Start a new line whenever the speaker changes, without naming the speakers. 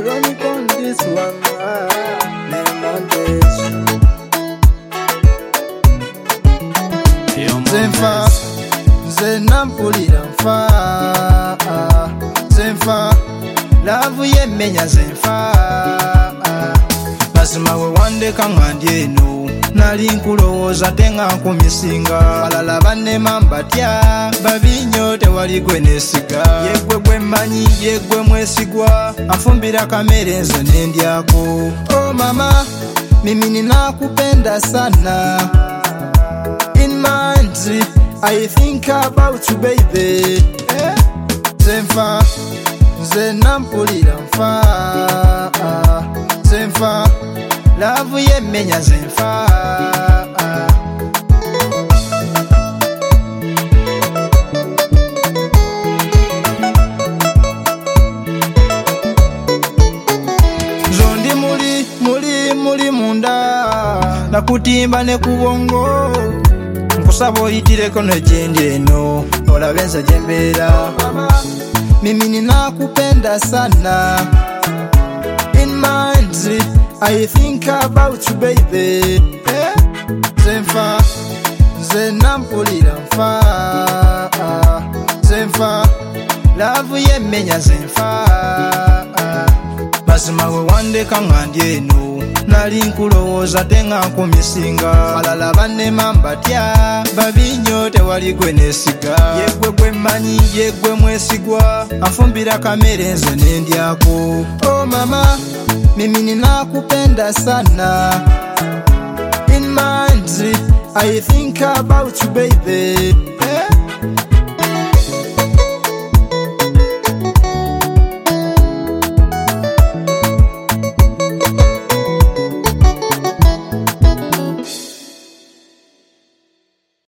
chronic on this one. Name on this. Zenfa, zenampulira nfa. Zenfa, love ye menya zenfa. Mazima we wande kangandye eno. Nali nkulowooza tenga nkumisinga. Balala bannema mbatya, babinyo tewali gwe neesiga. Yeggwe gwe mmanyi, yeggwe mwesigwa. Anfumbira kamere nze nendyako. Oh mama, mimi ninakupenda sana. In my mind, I think about you baby. Zenfa, zenampulira nfa. Zenfa, love ye menya zenfa. Zondi muli munda. Nakutimba ne kubongo. Nkusaba oyitireko negyendi eno. Olabe nze gye mbeera. Mimi ninakupenda sana. In mind, I think about you baby. Zenfa, zenampulira nfa. Zenfa, love ye menya zenfa. Mazima we wande kangandye eno. Nali nkulowooza tenga nkumisinga. Balala bannema mbatya, babinyo tewali gwe neesiga. Yeggwe gwe mmanyi, yeggwe mwesigwa. Anfumbira kamere nze nendyako. Oh mama, mimi ninakupenda sana. In mind, I think about you baby.